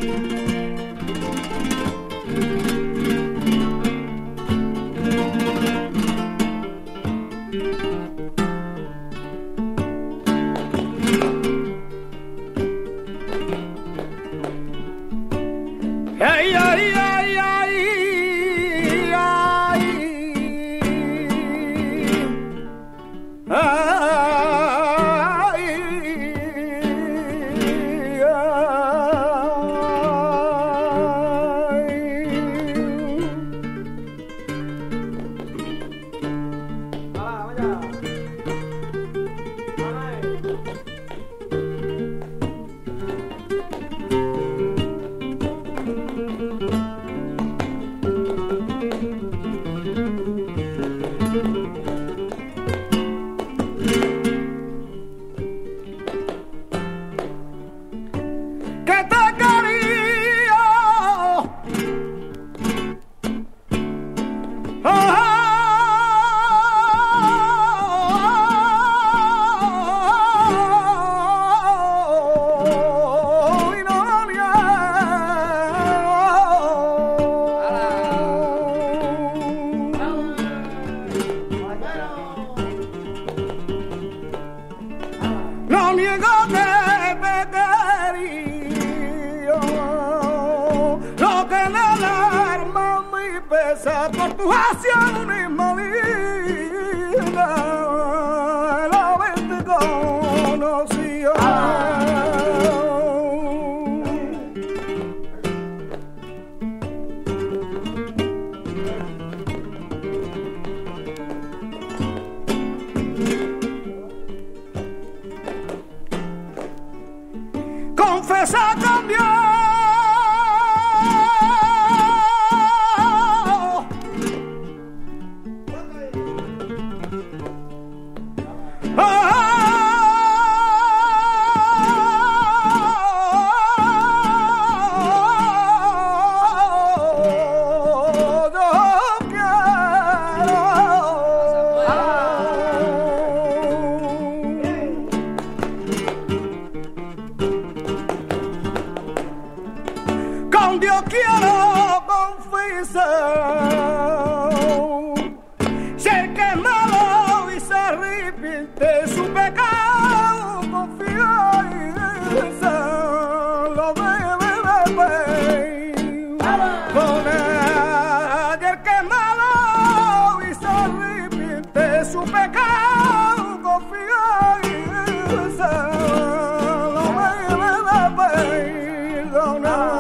Confesa con Dios. Con Dios quiero confesar, si el que es malo y se arrepiente de su pecado, confía en esa, lo debe de ver. Con el que es malo y se arrepiente de su pecado, confía en esa, lo debe de perdonar.